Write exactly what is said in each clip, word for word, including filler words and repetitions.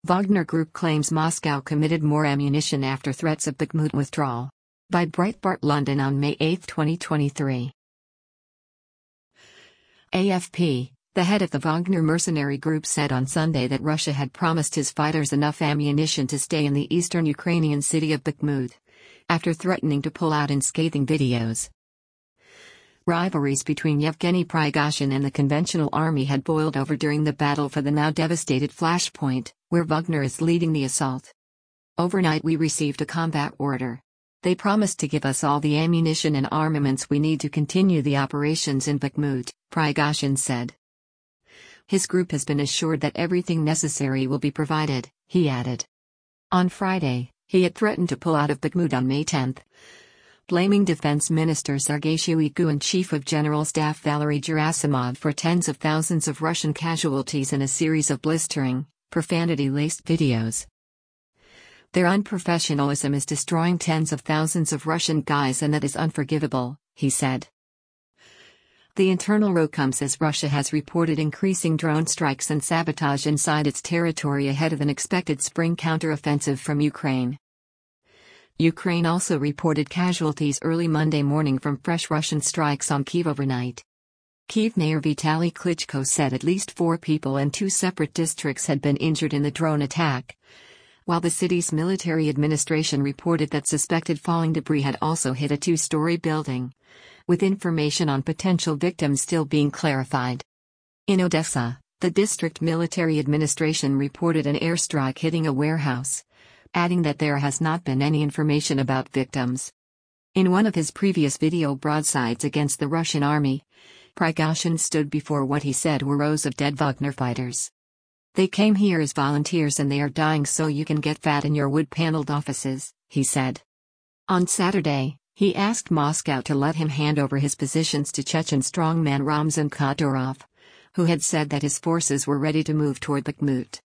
Wagner Group claims Moscow committed more ammunition after threats of Bakhmut withdrawal. By Breitbart London on May eighth twenty twenty-three. A F P, the head of the Wagner mercenary group, said on Sunday that Russia had promised his fighters enough ammunition to stay in the eastern Ukrainian city of Bakhmut, after threatening to pull out in scathing videos. Rivalries between Yevgeny Prigozhin and the conventional army had boiled over during the battle for the now devastated Flashpoint, where Wagner is leading the assault. Overnight we received a combat order. They promised to give us all the ammunition and armaments we need to continue the operations in Bakhmut, Prigozhin said. His group has been assured that everything necessary will be provided, he added. On Friday, he had threatened to pull out of Bakhmut on May tenth. Blaming Defense Minister Sergei Shoigu and Chief of General Staff Valery Gerasimov for tens of thousands of Russian casualties in a series of blistering, profanity-laced videos. Their unprofessionalism is destroying tens of thousands of Russian guys, and that is unforgivable, he said. The internal row comes as Russia has reported increasing drone strikes and sabotage inside its territory ahead of an expected spring counteroffensive from Ukraine. Ukraine also reported casualties early Monday morning from fresh Russian strikes on Kyiv overnight. Kyiv Mayor Vitaly Klitschko said at least four people in two separate districts had been injured in the drone attack, while the city's military administration reported that suspected falling debris had also hit a two-story building, with information on potential victims still being clarified. In Odessa, the district military administration reported an airstrike hitting a warehouse, adding that there has not been any information about victims. In one of his previous video broadsides against the Russian army, Prigozhin stood before what he said were rows of dead Wagner fighters. They came here as volunteers and they are dying so you can get fat in your wood-paneled offices, he said. On Saturday, he asked Moscow to let him hand over his positions to Chechen strongman Ramzan Kadyrov, who had said that his forces were ready to move toward Bakhmut.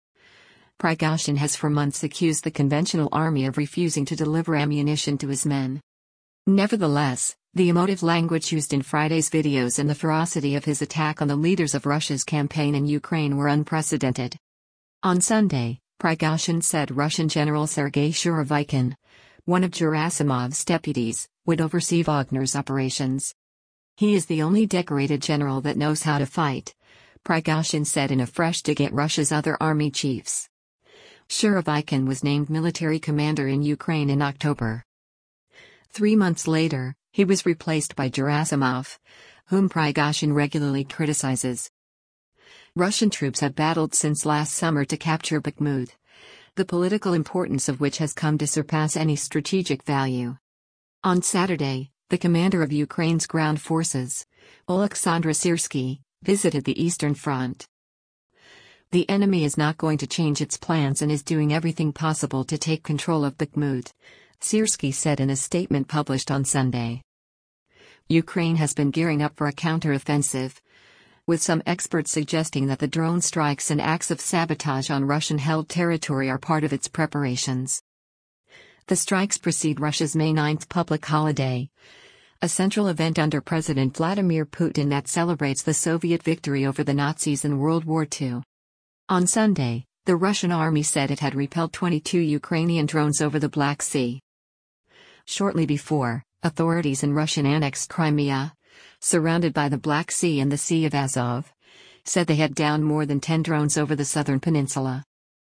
Prigozhin has for months accused the conventional army of refusing to deliver ammunition to his men. Nevertheless, the emotive language used in Friday's videos and the ferocity of his attack on the leaders of Russia's campaign in Ukraine were unprecedented. On Sunday, Prigozhin said Russian General Sergei Surovikin, one of Gerasimov's deputies, would oversee Wagner's operations. He is the only decorated general that knows how to fight, Prigozhin said in a fresh dig at Russia's other army chiefs. Surovikin was named military commander in Ukraine in October. Three months later, he was replaced by Gerasimov, whom Prigozhin regularly criticizes. Russian troops have battled since last summer to capture Bakhmut, the political importance of which has come to surpass any strategic value. On Saturday, the commander of Ukraine's ground forces, Oleksandr Syrsky, visited the Eastern Front. The enemy is not going to change its plans and is doing everything possible to take control of Bakhmut, Syrsky said in a statement published on Sunday. Ukraine has been gearing up for a counteroffensive, with some experts suggesting that the drone strikes and acts of sabotage on Russian-held territory are part of its preparations. The strikes precede Russia's May ninth public holiday, a central event under President Vladimir Putin that celebrates the Soviet victory over the Nazis in World War Two. On Sunday, the Russian army said it had repelled twenty-two Ukrainian drones over the Black Sea. Shortly before, authorities in Russian-annexed Crimea, surrounded by the Black Sea and the Sea of Azov, said they had downed more than ten drones over the southern peninsula.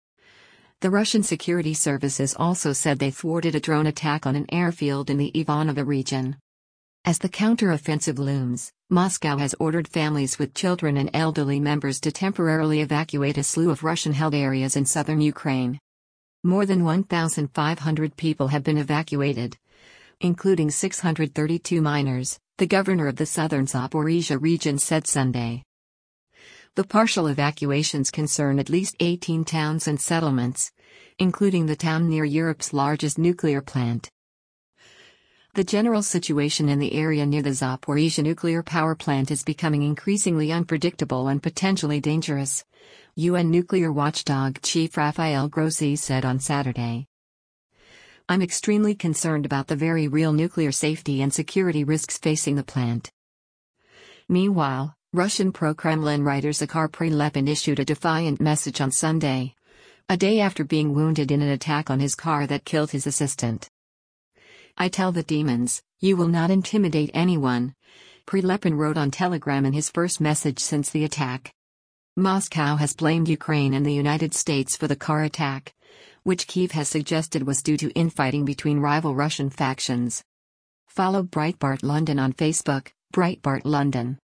The Russian security services also said they thwarted a drone attack on an airfield in the Ivanovo region. As the counteroffensive looms, Moscow has ordered families with children and elderly members to temporarily evacuate a slew of Russian-held areas in southern Ukraine. More than one thousand five hundred people have been evacuated, including six hundred thirty-two minors, the governor of the southern Zaporizhia region said Sunday. The partial evacuations concern at least eighteen towns and settlements, including the town near Europe's largest nuclear plant. The general situation in the area near the Zaporizhia nuclear power plant is becoming increasingly unpredictable and potentially dangerous, U N nuclear watchdog chief Rafael Grossi said on Saturday. I'm extremely concerned about the very real nuclear safety and security risks facing the plant. Meanwhile, Russian pro-Kremlin writer Zakhar Prilepin issued a defiant message on Sunday, a day after being wounded in an attack on his car that killed his assistant. "I tell the demons, you will not intimidate anyone," Prilepin wrote on Telegram in his first message since the attack. Moscow has blamed Ukraine and the United States for the car attack, which Kyiv has suggested was due to infighting between rival Russian factions. Follow Breitbart London on Facebook, Breitbart London.